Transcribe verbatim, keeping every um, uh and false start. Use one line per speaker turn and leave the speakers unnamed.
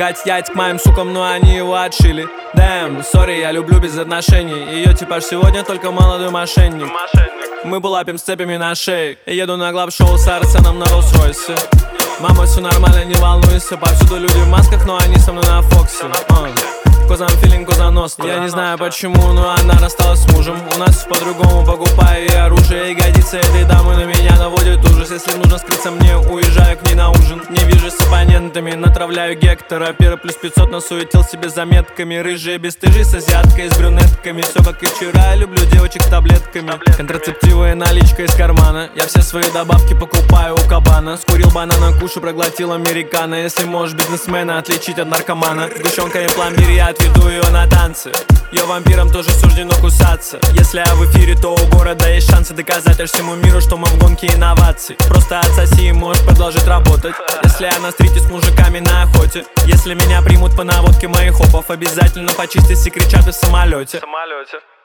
Кать ять к моим сукам, но они его отшили. Дэм, сори, я люблю без отношений. Ее типаж сегодня только молодой мошенник. Мы булапим с цепями на шее. Еду на глав-шоу с Арсеном на Роллс-Ройсе. Мама, все нормально, не волнуйся. Повсюду люди в масках, но они со мной на Фоксе. Козам филинг, козаносный. Я не знаю почему, но она рассталась с мужем. У нас по-другому, покупаю ей оружие. Ягодицы этой дамы на меня наводят ужас. Если нужно скрыться мне, уезжаю к ней на ужин. Не вижу с оппонентами, натравляю Гектора. Пера плюс пятьсот насуетил себе заметками. Рыжие бесстыжие с азиаткой, с брюнетками. Все как и вчера, люблю девочек с таблетками. Контрацептивы, наличка из кармана. Я все свои добавки покупаю у кабана. Скурил банана, кушу, проглотил американо. Если можешь бизнесмена отличить от наркомана. Сгущенка и пломбир, я отведу ее на танцы. Ее вампирам тоже суждено кусаться. Если я в эфире, то у города есть шансы доказать аж всему миру, что мы в гонке инноваций. Просто отсоси и можешь продолжить работать. Если я на стрите с мужиками на охоте. Если меня примут по наводке моих хопов, обязательно почистись и кричат и в самолете.